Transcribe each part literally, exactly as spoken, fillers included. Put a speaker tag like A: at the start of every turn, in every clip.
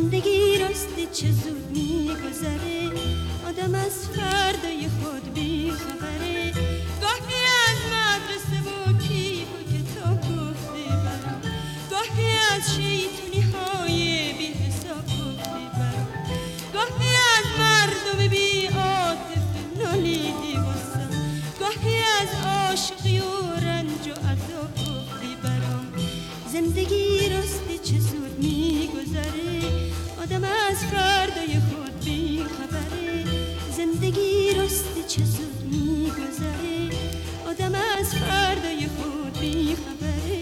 A: زندگی راستی چه زود میگذره، آدم از فردای خود بی خبره. گاهی از مدرسه و کیف و کتاب گفته برام، گاهی از شیطونی های بی حساب گفته برام، گاهی از مردم بی عاطفه نالیدی واسم، گاهی از عاشقی و رنج و عذاب گفتی برام. زندگی راستی چه زود میگذره، آدم از فردای خود بی خبره. زندگی راستی چه زود میگذره، آدم از فردای خود بی خبره.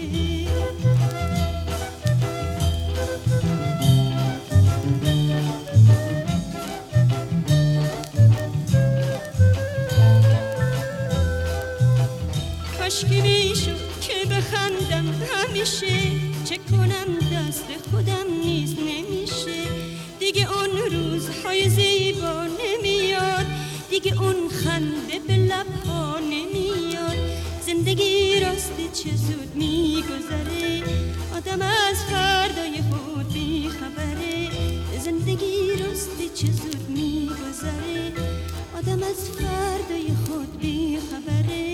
A: کاشکی میشد که بخندم همیشه، چه کنم دست خودم نیز نمیشه. دیگه اون روزهای زیبا نمیاد، دیگه اون خنده به لبها نمیاد. زندگی راستی چه زود میگذره، آدم از فردای خود بی خبره. زندگی راستی چه زود میگذره، آدم از فردای خود بی خبره.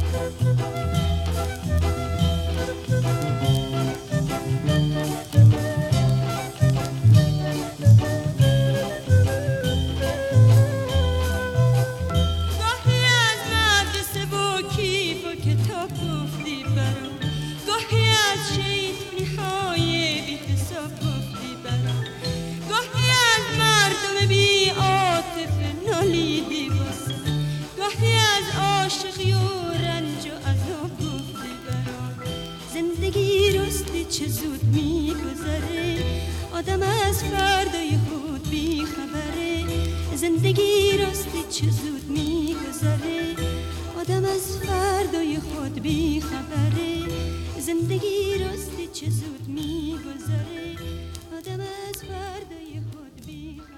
A: زندگی راستی چه زود میگذره، آدم از فردای خود بی خبره. زندگی راستی چه زود میگذره، آدم از فردای خود بی خبره. زندگی راستی چه زود میگذره، آدم از فردای خود بی خبره.